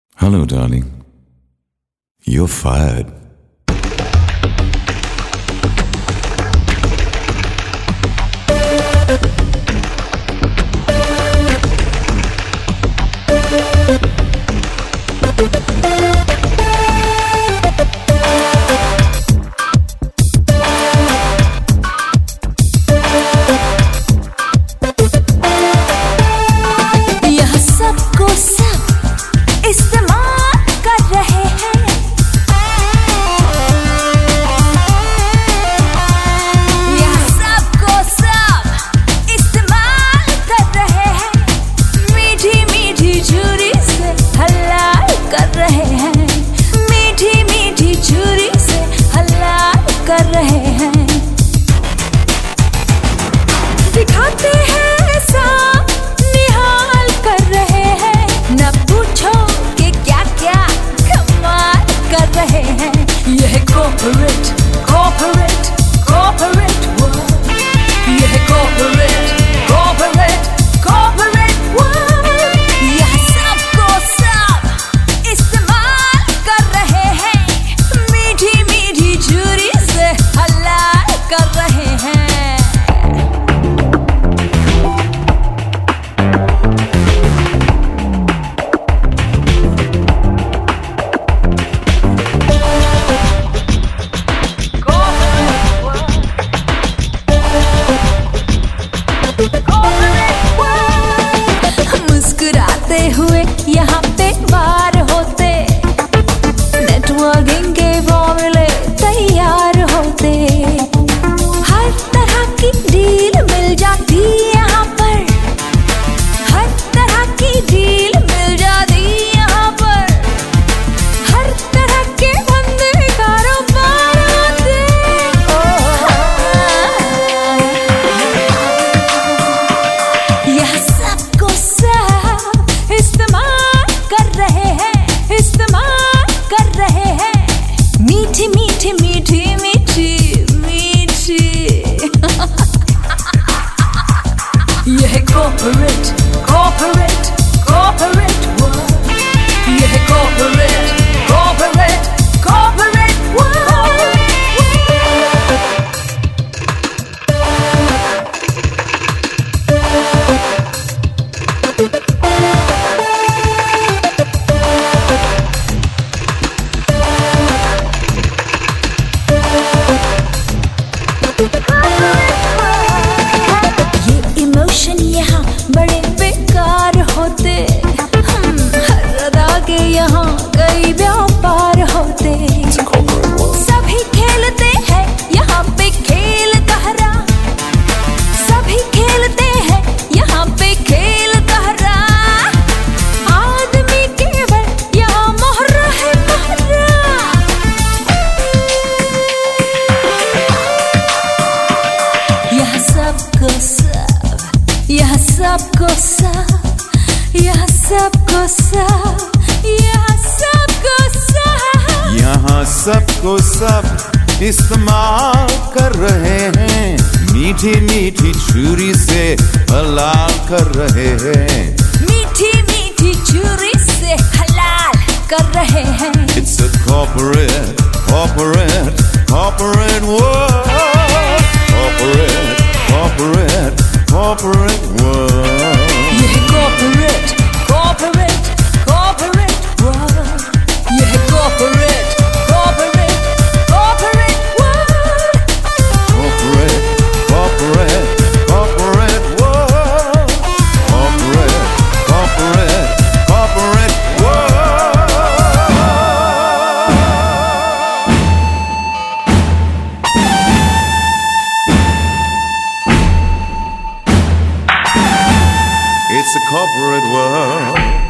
Hello, darling. You're fired. यह सबको सब इस्तेमाल कर रहे हैं। यह सबको सब इस्तेमाल कर रहे हैं। मीठी मीठी छुरी से हलाल कर रहे हैं। मीठी मीठी छुरी से हलाल कर रहे हैं। दिखाते हैं ऐसा निहाल कर रहे हैं। न पूछो कि क्या क्या कमाल कर रहे हैं। यह कॉर्पोरेट कॉर्पोरेट कॉर्पोरेट वर्ल्ड। यह कॉर्पोरेट कॉर्पोरेट कॉर्पोरेट वर्ल्ड। यह सबको सब इस्तेमाल कर रहे हैं। मीठी मीठी छुरी से हलाल कर रहे हैं। मुस्कुराते हुए यहाँ पे बार होते। नेटवर्किंग के फॉर्मूले तैयार होते। हर तरह की डील मिल जाती यहाँ पर। हर तरह की डील मिल जाती यहाँ पर। हर तरह के धंधे कारोबार होते। यह सबको सब इस्तेमाल कर रहे हैं। इस्तेमाल कर रहे हैं। मीठी मीठी मीठी मीठी मीठी। यह कॉर्पोरेट कॉर्पोरेट कॉर्पोरेट वर्ल्ड। यह कॉर्पोरेट कॉर्पोरेट कॉर्पोरेट वर्ल्ड। ये इमोशन यहाँ बड़े बेकार होते। हर अदा के यहाँ कई व्यापार होते। सभी खेलते हैं यहाँ पे खेल गहरा। सभी खेलते हैं यहाँ पे खेल गहरा। आदमी केवल यहाँ मोहरा है मोहरा। यह सबको सब यह सबको सब यह सबको सब यह सबको सब। यहाँ सबको सब इस्तेमाल कर रहे हैं। मीठी मीठी छुरी से हलाल कर रहे हैं। मीठी मीठी छुरी से हलाल कर रहे हैं। It's a corporate corporate corporate world. Corporate corporate corporate world. यह कॉर्पोरेट कॉर्पोरेट कॉर्पोरेट वर्ल्ड। यह corporate corporate corporate world. Corporate corporate corporate world. Corporate corporate corporate world. It's a corporate world.